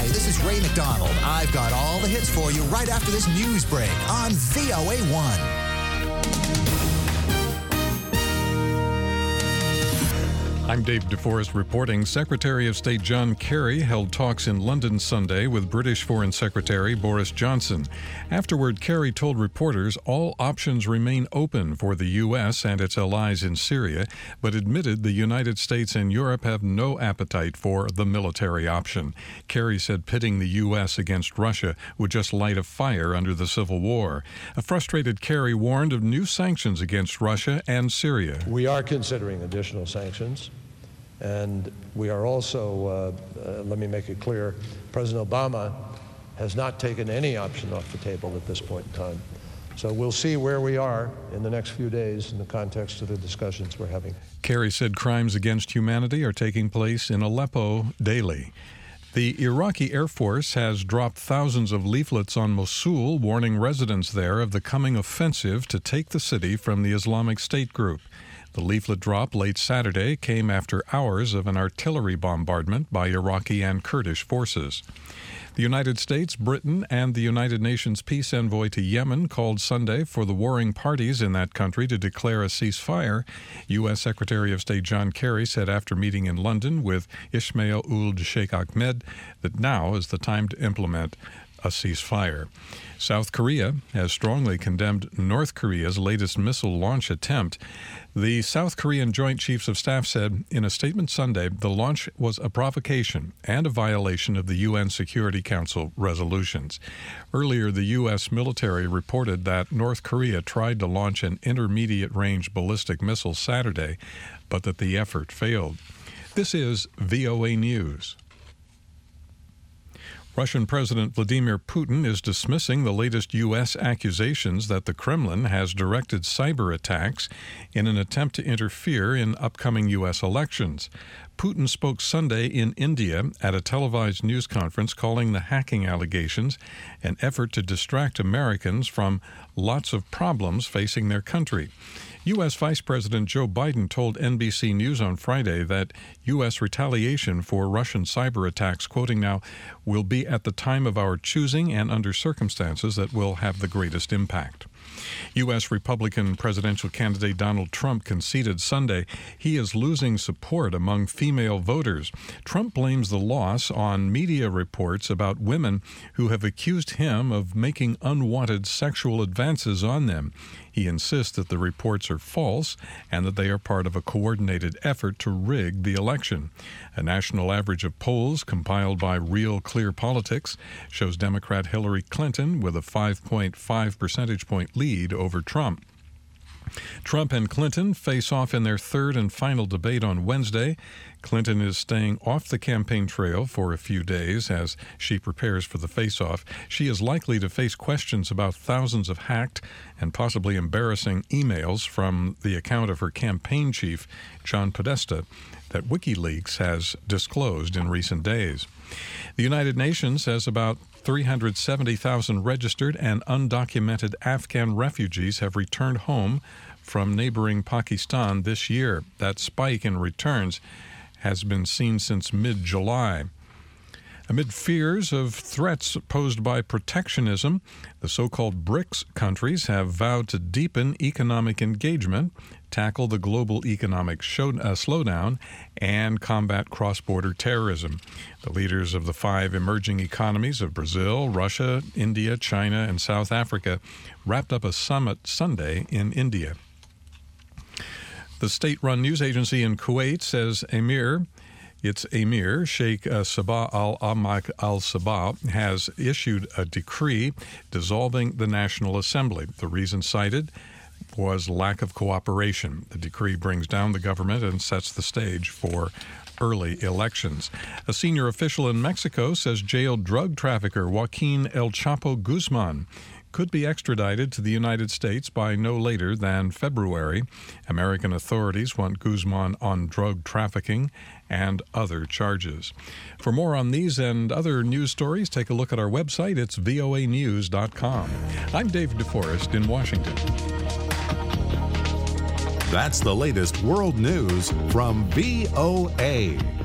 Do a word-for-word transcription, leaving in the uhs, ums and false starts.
Hi, this is Ray McDonald. I've got all the hits for you right after this news break on V O A one. I'm Dave DeForest reporting. Secretary of State John Kerry held talks in London Sunday with British Foreign Secretary Boris Johnson. Afterward, Kerry told reporters all options remain open for the U S and its allies in Syria, but admitted the United States and Europe have no appetite for the military option. Kerry said pitting the U S against Russia would just light a fire under the civil war. A frustrated Kerry warned of new sanctions against Russia and Syria. We are considering additional sanctions. And we are also, uh, uh, let me make it clear, President Obama has not taken any option off the table at this point in time. So we'll see where we are in the next few days in the context of the discussions we're having. Kerry said crimes against humanity are taking place in Aleppo daily. The Iraqi Air Force has dropped thousands of leaflets on Mosul, warning residents there of the coming offensive to take the city from the Islamic State group. The leaflet drop late Saturday came after hours of an artillery bombardment by Iraqi and Kurdish forces. The United States, Britain, and the United Nations peace envoy to Yemen called Sunday for the warring parties in that country to declare a ceasefire. U S. Secretary of State John Kerry said after meeting in London with Ismail Ould Sheikh Ahmed that now is the time to implement a ceasefire. South Korea has strongly condemned North Korea's latest missile launch attempt. The South Korean Joint Chiefs of Staff said in a statement Sunday the launch was a provocation and a violation of the U N Security Council resolutions. Earlier, the U S military reported that North Korea tried to launch an intermediate-range ballistic missile Saturday, but that the effort failed. This is V O A News. Russian President Vladimir Putin is dismissing the latest U S accusations that the Kremlin has directed cyber attacks in an attempt to interfere in upcoming U S elections. Putin spoke Sunday in India at a televised news conference calling the hacking allegations an effort to distract Americans from lots of problems facing their country. U S. Vice President Joe Biden told N B C News on Friday that U S retaliation for Russian cyber attacks, quoting now, will be at the time of our choosing and under circumstances that will have the greatest impact. U S. Republican presidential candidate Donald Trump conceded Sunday he is losing support among female voters. Trump blames the loss on media reports about women who have accused him of making unwanted sexual advances on them. He insists that the reports are false and that they are part of a coordinated effort to rig the election. A national average of polls compiled by Real Clear Politics shows Democrat Hillary Clinton with a five point five percentage point lead over Trump. Trump and Clinton face off in their third and final debate on Wednesday. Clinton is staying off the campaign trail for a few days as she prepares for the face-off. She is likely to face questions about thousands of hacked and possibly embarrassing emails from the account of her campaign chief, John Podesta, that WikiLeaks has disclosed in recent days. The United Nations has about three hundred seventy thousand registered and undocumented Afghan refugees have returned home from neighboring Pakistan this year. That spike in returns has been seen since mid-July. Amid fears of threats posed by protectionism, the so-called BRICS countries have vowed to deepen economic engagement, tackle the global economic show, uh, slowdown, and combat cross-border terrorism. The leaders of the five emerging economies of Brazil, Russia, India, China, and South Africa wrapped up a summit Sunday in India. The state-run news agency in Kuwait says Emir Its emir, Sheikh uh, Sabah al-Ahmad al-Sabah, has issued a decree dissolving the National Assembly. The reason cited was lack of cooperation. The decree brings down the government and sets the stage for early elections. A senior official in Mexico says jailed drug trafficker Joaquin El Chapo Guzman could be extradited to the United States by no later than February. American authorities want Guzman on drug trafficking and other charges. For more on these and other news stories, take a look at our website. It's V O A news dot com. I'm Dave DeForest in Washington. That's the latest world news from V O A.